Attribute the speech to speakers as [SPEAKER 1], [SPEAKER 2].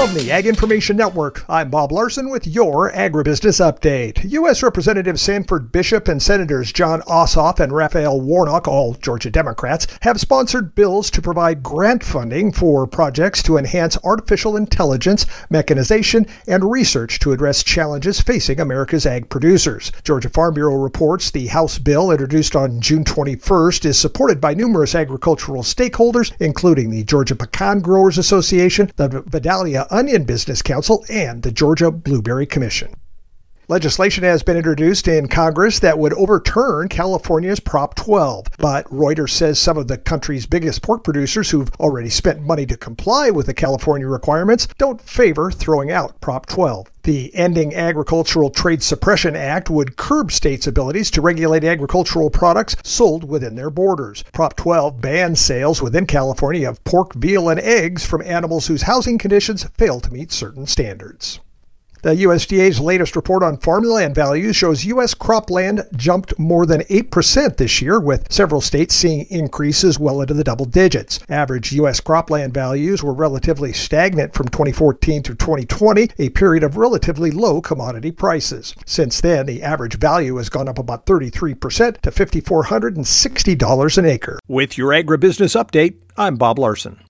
[SPEAKER 1] From the Ag Information Network, I'm Bob Larson with your Agribusiness Update. U.S. Representatives Sanford Bishop and Senators Jon Ossoff and Raphael Warnock, all Georgia Democrats, have sponsored bills to provide grant funding for projects to enhance artificial intelligence, mechanization, and research to address challenges facing America's ag producers. Georgia Farm Bureau reports the House bill, introduced on June 21st, is supported by numerous agricultural stakeholders, including the Georgia Pecan Growers Association, the Vidalia Onion Business Council, and the Georgia Blueberry Commission. Legislation has been introduced in Congress that would overturn California's Prop 12, but Reuters says some of the country's biggest pork producers who've already spent money to comply with the California requirements don't favor throwing out Prop 12. The Ending Agricultural Trade Suppression Act would curb states' abilities to regulate agricultural products sold within their borders. Prop 12 bans sales within California of pork, veal, and eggs from animals whose housing conditions fail to meet certain standards. The USDA's latest report on farmland values shows U.S. cropland jumped more than 8% this year, with several states seeing increases well into the double digits. Average U.S. cropland values were relatively stagnant from 2014 to 2020, a period of relatively low commodity prices. Since then, the average value has gone up about 33% to $5,460 an acre. With your Agribusiness Update, I'm Bob Larson.